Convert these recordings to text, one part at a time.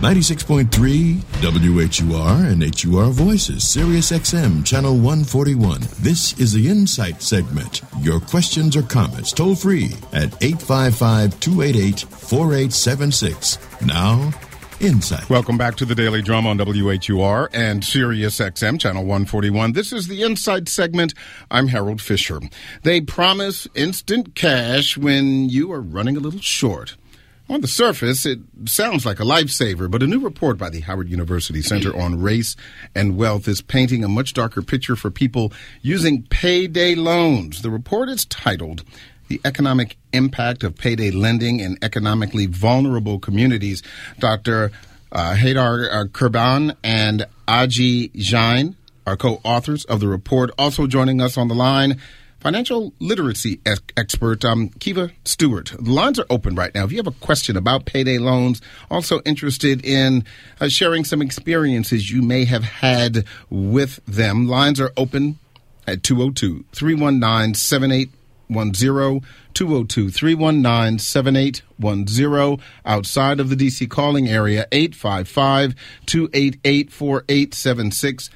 96.3 WHUR and HUR Voices, Sirius XM, Channel 141. This is the Insight segment. Your questions or comments toll free at 855-288-4876. Now, Insight. Welcome back to the Daily Drum on WHUR and Sirius XM, Channel 141. This is the Insight segment. I'm Harold Fisher. They promise instant cash when you are running a little short. On the surface, it sounds like a lifesaver, but a new report by the Howard University Center on Race and Wealth is painting a much darker picture for people using payday loans. The report is titled The Economic Impact of Payday Lending in Economically Vulnerable Communities. Dr. Haydar Kurban and Aji Jain are co-authors of the report. Also joining us on the line, financial literacy expert Kiva Stewart. The lines are open right now. If you have a question about payday loans, also interested in sharing some experiences you may have had with them, lines are open at 202-319-7810, 202-319-7810. Outside of the D.C. calling area, 855-288-4876,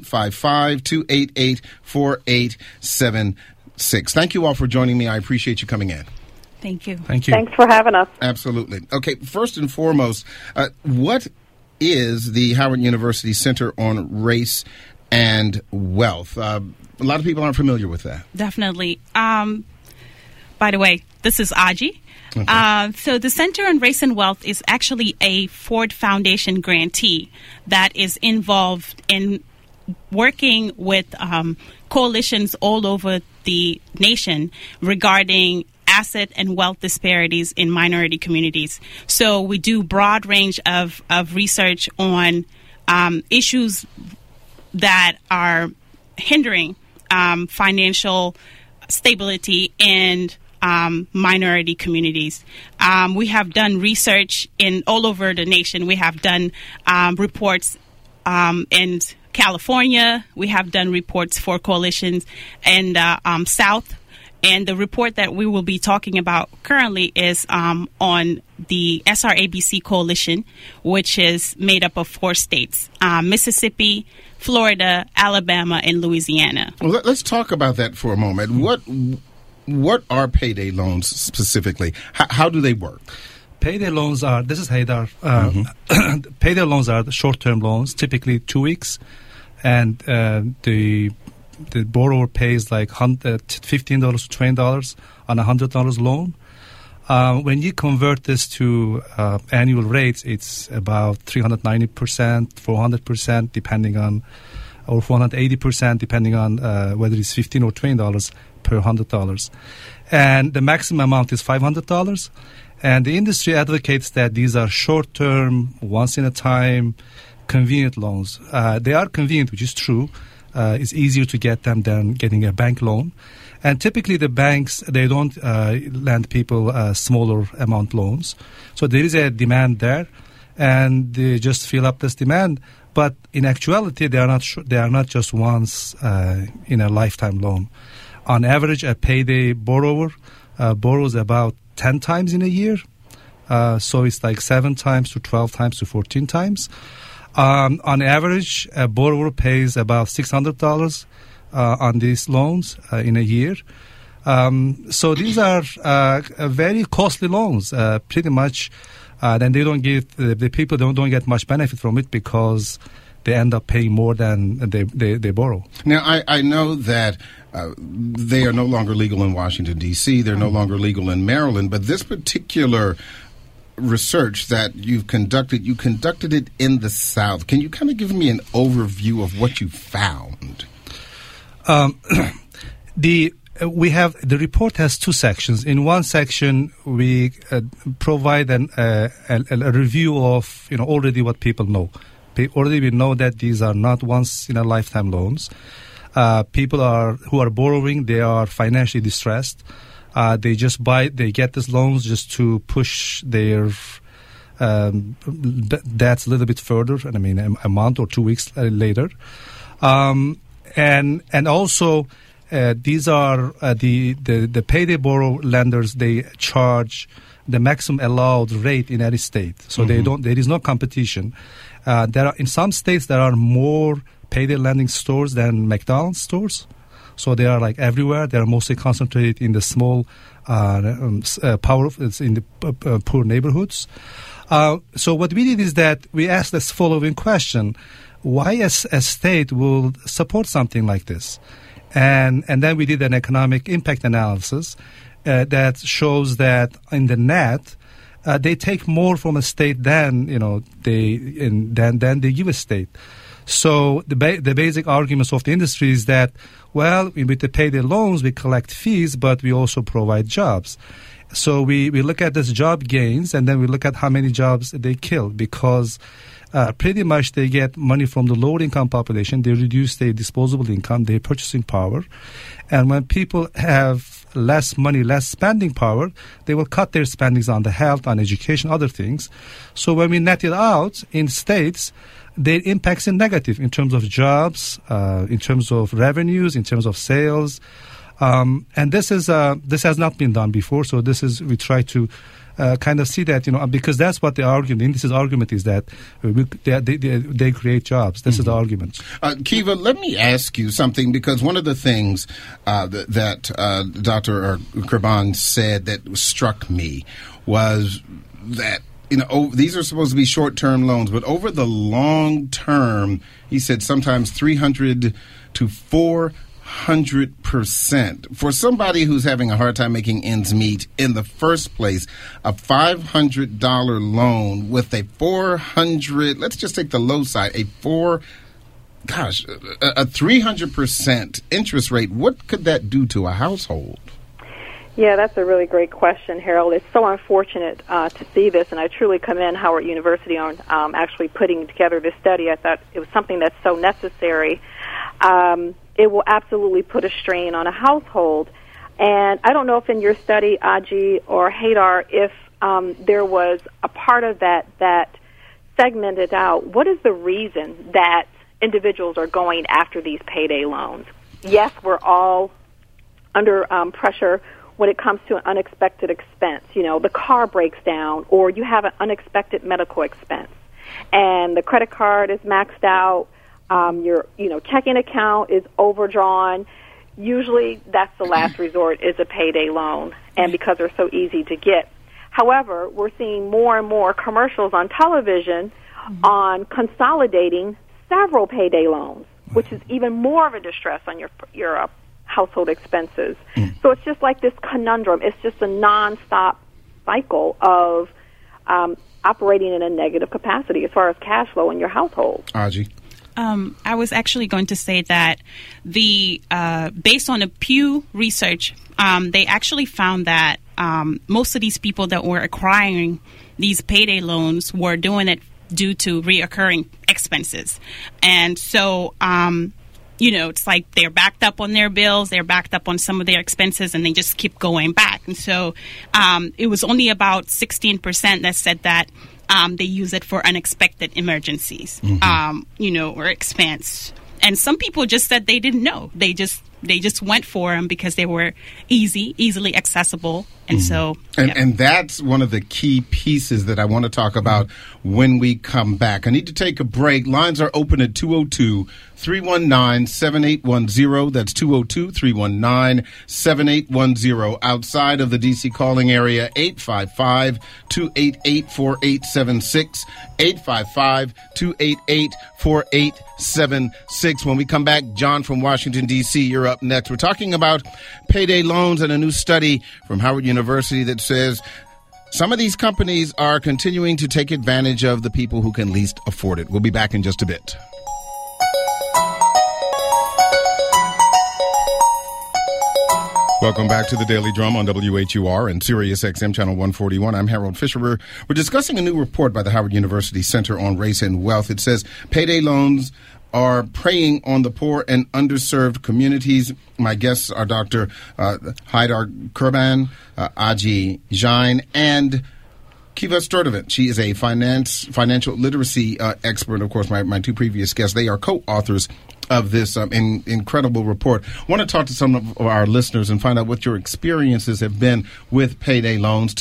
855-288-4876. Thank you all for joining me. I appreciate you coming in. Thank you. Thank you. Thanks for having us. Absolutely. Okay, first and foremost, what is the Howard University Center on Race and Wealth? A lot of people aren't familiar with that. Definitely. By the way, this is Aji. Okay. So the Center on Race and Wealth is actually a Ford Foundation grantee that is involved in working with coalitions all over the nation regarding asset and wealth disparities in minority communities. So we do broad range of research on issues that are hindering financial stability in minority communities. We have done research in all over the nation. We have done reports in California. We have done reports for coalitions in South. And the report that we will be talking about currently is on the SRABC coalition, which is made up of 4 states, Mississippi, Florida, Alabama, and Louisiana. Well, let's talk about that for a moment. What are payday loans specifically? How do they work? Payday loans are, this is Haydar, payday loans are the short-term loans, typically 2 weeks, and the borrower pays like $15 to $20 on a $100 loan. When you convert this to annual rates, it's about 390%, 400%, depending on, or 480%, depending on whether it's $15 or $20 per $100. And the maximum amount is $500. And the industry advocates that these are short-term, once-in-a-time, convenient loans. They are convenient, which is true. It's easier to get them than getting a bank loan. And typically the banks, they don't lend people smaller amount loans. So there is a demand there, and they just fill up this demand. But in actuality, they are not just once in a lifetime loan. On average, a payday borrower borrows about 10 times in a year. So it's like 7 times to 12 times to 14 times. On average, a borrower pays about $600 on these loans in a year. So these are very costly loans, pretty much. Then they don't give, the people don't get much benefit from it because they end up paying more than they borrow. Now, I know that they are no longer legal in Washington, D.C. They're no longer legal in Maryland. But this particular research that you conducted it in the South. Can you kind of give me an overview of what you found? The report has 2 sections. In one section, we provide a review of already what people know. Already we know that these are not once in a lifetime loans. People who are borrowing, they are financially distressed. They get these loans just to push their debts a little bit further. And I mean, a month or 2 weeks later. And also, these are the payday borrow lenders. They charge the maximum allowed rate in any state. So there is no competition. In some states there are more payday lending stores than McDonald's stores. So they are like everywhere. They are mostly concentrated in the small, in the poor neighborhoods. So what we did is that we asked this following question: why a state will support something like this? And then we did an economic impact analysis that shows that in the net, they take more from a state than they give a state. So the basic arguments of the industry is that, well, with the payday loans, we collect fees, but we also provide jobs. So we look at this job gains, and then we look at how many jobs they kill, because pretty much they get money from the lower income population. They reduce their disposable income, their purchasing power. And when people have less money, less spending power, they will cut their spendings on the health, on education, other things. So when we net it out in states, their impacts are negative in terms of jobs, in terms of revenues, in terms of sales. And this has not been done before. So we try to kind of see that, because that's what the argument is that they create jobs. This is the argument. Kiva, let me ask you something, because one of the things that Dr. Kurban said that struck me was that, these are supposed to be short-term loans, but over the long term, he said sometimes 300 to 400%. For somebody who's having a hard time making ends meet in the first place, a $500 loan with a 400, let's just take the low side, a 300% interest rate, what could that do to a household? Yeah, that's a really great question, Harold. It's so unfortunate to see this, and I truly commend Howard University on actually putting together this study. I thought it was something that's so necessary. It will absolutely put a strain on a household. And I don't know if in your study, Aji or Haydar, if there was a part of that segmented out, what is the reason that individuals are going after these payday loans? Yes, we're all under pressure when it comes to an unexpected expense. The car breaks down, or you have an unexpected medical expense, and the credit card is maxed out. Your checking account is overdrawn. Usually that's the last resort, is a payday loan, and because they're so easy to get. However, we're seeing more and more commercials on television on consolidating several payday loans, which is even more of a distress on your household expenses. So it's just like this conundrum. It's just a nonstop cycle of operating in a negative capacity as far as cash flow in your household. Aji? I was actually going to say that based on the Pew research, they actually found that most of these people that were acquiring these payday loans were doing it due to reoccurring expenses. And so, it's like they're backed up on their bills, they're backed up on some of their expenses, and they just keep going back. And so it was only about 16% that said that they use it for unexpected emergencies, or expense. And some people just said they didn't know. They just went for them because they were easily accessible. And so... And that's one of the key pieces that I want to talk about when we come back. I need to take a break. Lines are open at 202-319-7810. That's 202-319-7810. Outside of the D.C. calling area, 855-288-4876. 855-288-4876. When we come back, John from Washington, D.C., you're up next. We're talking about payday loans and a new study from Howard University that says some of these companies are continuing to take advantage of the people who can least afford it. We'll be back in just a bit. Welcome back to the Daily Drum on WHUR and Sirius XM Channel 141. I'm Harold Fisher. We're discussing a new report by the Howard University Center on Race and Wealth. It says payday loans are preying on the poor and underserved communities. My guests are Dr. Haydar Kurban, Aji Jain, and Kiva Sturdivant. She is a financial literacy expert. Of course, my two previous guests, they are co-authors of this incredible report. I want to talk to some of our listeners and find out what your experiences have been with payday loans.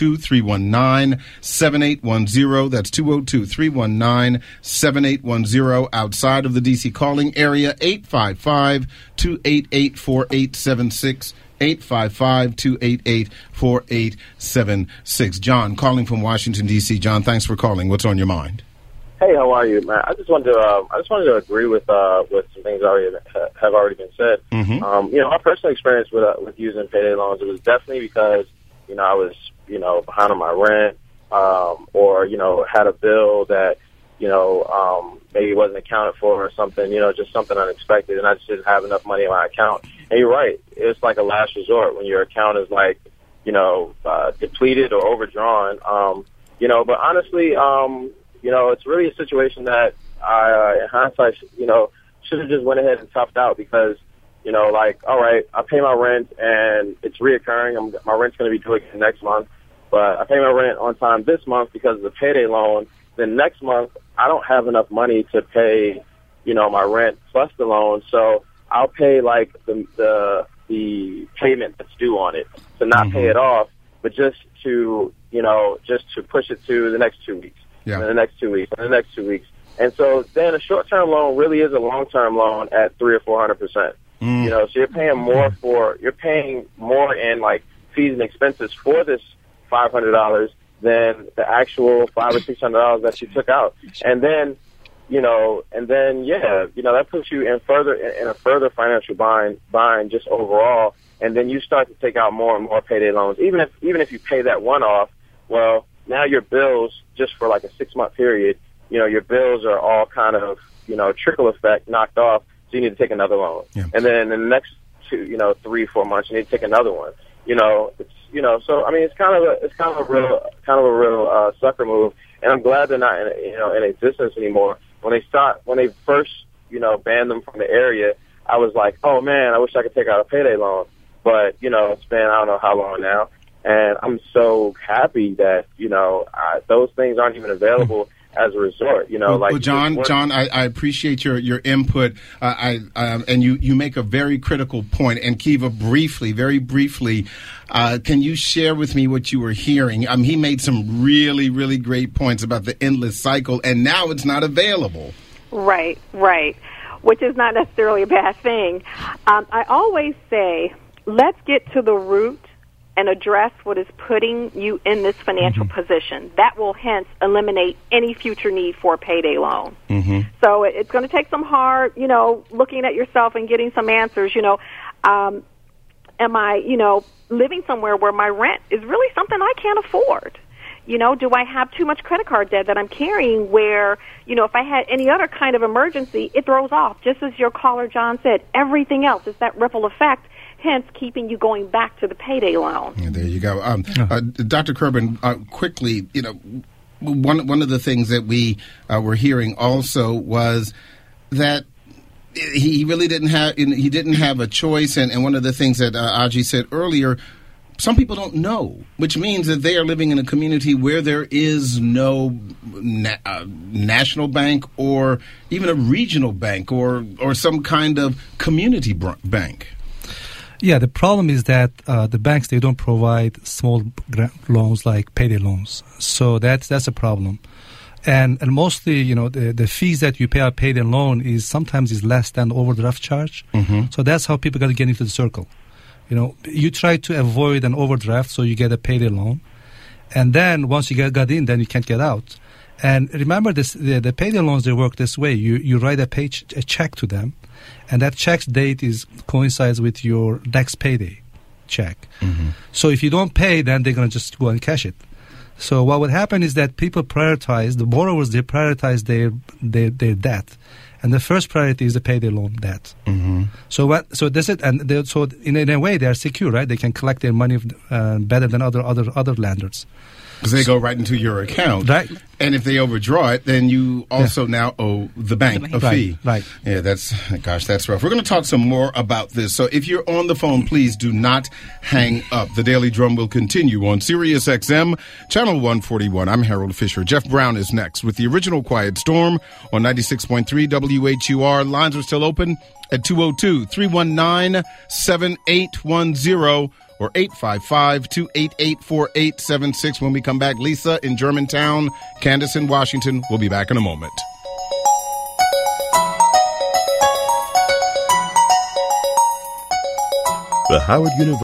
202-319-7810. That's 202-319-7810. Outside of the D.C. calling area, 855-288-4876. 855-288-4876. John, calling from Washington, D.C. John, thanks for calling. What's on your mind? Hey, how are you, man? I just wanted to agree with some things have already been said. Mm-hmm. My personal experience with using payday loans, it was definitely because I was behind on my rent, or had a bill that maybe wasn't accounted for or something, just something unexpected, and I just didn't have enough money in my account. And you're right, it's like a last resort when your account is like depleted or overdrawn. But honestly, it's really a situation that I, in hindsight, should have just went ahead and toughed out because, all right, I pay my rent and it's reoccurring. My rent's going to be due again next month, but I pay my rent on time this month because of the payday loan. Then next month, I don't have enough money to pay, my rent plus the loan. So I'll pay like the payment that's due on it to not pay it off, but just to push it to the next 2 weeks. Yeah. And the next 2 weeks, and the next 2 weeks. And so then a short-term loan really is a long-term loan at 300 or 400%. So you're paying more in like fees and expenses for this $500 than the actual $500 or $600 that you took out. And then, that puts you in a further financial bind just overall. And then you start to take out more and more payday loans. Even if you pay that one off, well, now your bills, just for like a 6-month period, your bills are all kind of, trickle effect knocked off. So you need to take another loan. Yeah. And then in the next 3-4 months, you need to take another one. So I mean, it's kind of a real sucker move. And I'm glad they're not in existence anymore. When they first, banned them from the area, I was like, oh man, I wish I could take out a payday loan. But, it's been, I don't know how long now. And I'm so happy that, those things aren't even available as a resort, Well, John, I appreciate your input. And you make a very critical point. And Kiva, very briefly, can you share with me what you were hearing? He made some really, really great points about the endless cycle, and now it's not available. Right. Which is not necessarily a bad thing. I always say, let's get to the root and address what is putting you in this financial position. That will hence eliminate any future need for a payday loan. So it's going to take some hard, looking at yourself and getting some answers. Am I, living somewhere where my rent is really something I can't afford? Do I have too much credit card debt that I'm carrying where, if I had any other kind of emergency, it throws off, just as your caller John said, everything else. It's that ripple effect, hence keeping you going back to the payday loan. Yeah, there you go. Dr. Kerben, quickly, one of the things that we were hearing also was that he really didn't have a choice, and one of the things that Aji said earlier, some people don't know, which means that they are living in a community where there is no national bank or even a regional bank or some kind of community bank. Yeah, the problem is that the banks, they don't provide small loans like payday loans. So that's a problem. And mostly, the fees that you pay a payday loan is sometimes less than the overdraft charge. So that's how people got to get into the circle. You try to avoid an overdraft, so you get a payday loan. And then once you got in, then you can't get out. And remember this, the payday loans, they work this way. You write a check to them, and that check's date coincides with your next payday check. So if you don't pay, then they're going to just go and cash it. So what would happen is that the borrowers, they prioritize their debt. And the first priority is the payday loan debt. So in a way they are secure, right? They can collect their money better than other lenders. Because they go right into your account. Right. And if they overdraw it, then you also now owe the bank a fee. Right. Yeah, that's rough. We're going to talk some more about this. So if you're on the phone, please do not hang up. The Daily Drum will continue on Sirius XM, Channel 141. I'm Harold Fisher. Jeff Brown is next with the original Quiet Storm on 96.3 WHUR. Lines are still open at 202-319-7810. or 855-288-4876. When we come back, Lisa in Germantown, Candace in Washington. We'll be back in a moment. The Howard University